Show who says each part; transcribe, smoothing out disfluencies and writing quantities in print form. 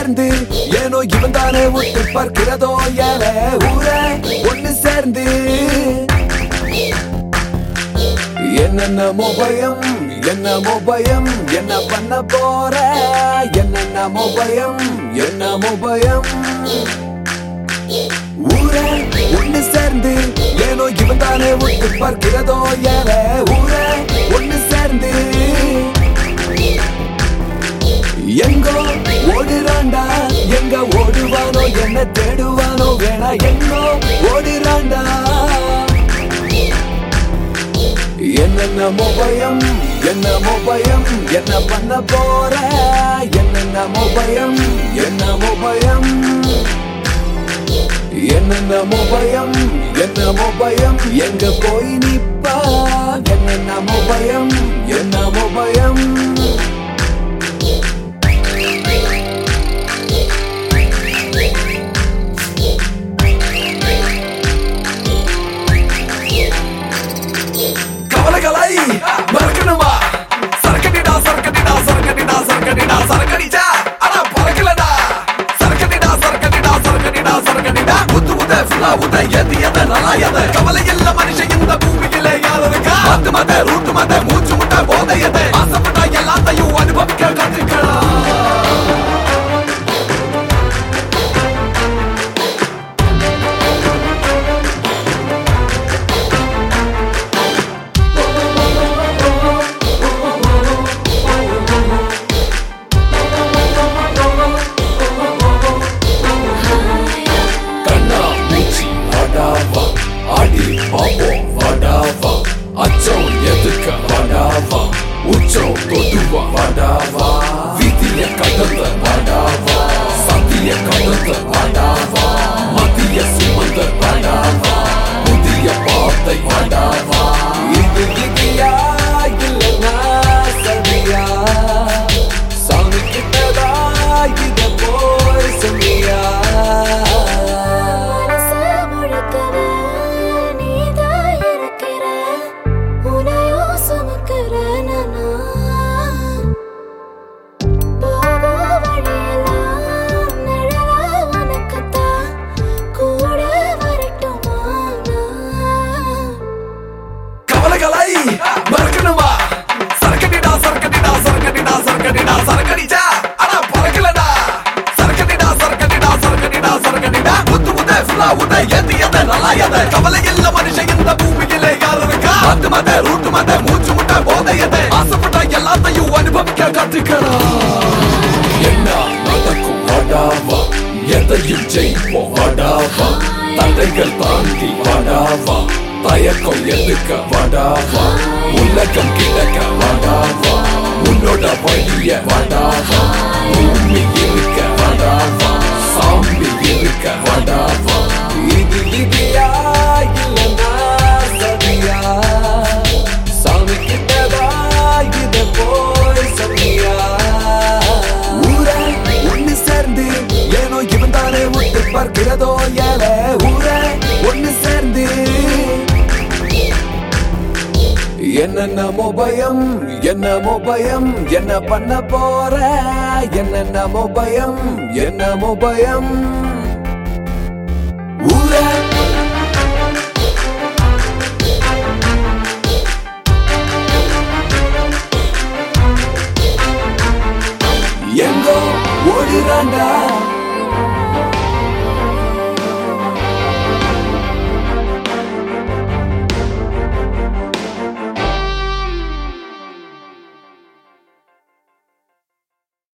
Speaker 1: சேர்ந்து ஏனோ இவன் தானே விட்டு பார்க்கிறதோ ஏல ஊரே ஒண்ணு சேர்ந்து என்னென்னமோ பயம் என்னமோ பயம் என்ன பண்ண போற என்னென்னமோ பயம் என்னமோ பயம் ஊரே ஒண்ணு சேர்ந்து ஏனோ இவன் தானே விட்டு பார்க்கிறதோ ஏல ஊரே ஒண்ணு சேர்ந்து எங்கோ ஓடுறாண்டா எங்க ஓடுவானோ என்ன தேடுவானோ வேணா எங்கோ ஓடுறாண்டா என்னென்னமோ பயம் என்னமோ பயம் என்ன பண்ண போற என்னென்னமோ பயம் என்னமோ பயம் என்னென்னமோ பயம் என்னமோ பயம் எங்க போய் நிப்பா என்னென்னமோ பயம் என்னமோ பயம் கவலைகளை மறக்கணுமா சரக்கடிடா சரக்கடிடா சரக்கடிடா சரக்கடிடா சரக்கடிச்சா ஆனா பறக்கலடா சரக்கடிடா சரக்கடிடா சரக்கடிடா சரக்கடிடா உத்து உத ஃபுல்லா உத எது எத நல்லா எத கவலை இல்ல மனுஷன் இந்த பூமியில யார் இருக்கா மத்து மத ரூட்டு மத மூச்சு முட்ட போதை எது ஆசைப்பட்டா எல்லாத்தையும் அனுபவிக்க கத்துக்கலாம் அச்சம் எதுக்க வாடாவா உச்சம் தொடுவா வாடாவா வீதிய கடந்த வாடாவா சத்திய கடந்த வாடாவா மத்திய சுமந்த வாடாவா புதிய பாத்தை வாடாவா இது இதியா இல்லனா சதியா சாமி கிட்டதா இத போய் சொல்லியா மறக்கணுமா சரக்கடிடா சரக்கடிடா சரக்கடிடா சரக்கடிடா சரக்கடிச்சா ஆனா பறக்கலடா சரக்கடிடா சரக்கடிடா சரக்கடிடா சரக்கடிடா உத்து உத ஃபுல்லா உத எது எத நல்லா எத கவலை இல்ல மனுஷன் இந்த பூமியில யார் இருக்கா மத்து மத ரூட்டு மத மூச்சு முட்ட போதை எது ஆசைப்பட்டா எல்லாத்தையும் அனுபவிக்க கத்துக்கலாம் என்ன நடக்கும் வாடாவா எதையும் ஜெயிப்போம் வாடாவா தடைகள் தாண்டி வாடாவா தயக்கம் எதுக்க வாடாவா உலகம் கிடக்க வாடாவா உன்னோட வழிய வாடாவா பூமி இருக்க வாடாவா சாமி இருக்க வாடாவா இது இதியா இல்லனா சதியா சாமி கிட்டதா இத போய் சொல்லியா ஊரே ஒண்ணு சேர்ந்து ஏனோ இவன் தானே விட்டு பார்க்கிறதோ ஏல ஊரே ஒண்ணு சேர்ந்து என்னென்னமோ பயம் என்னமோ பயம் என்ன பண்ண போற என்னென்னமோ பயம் என்னமோ பயம் ஊரே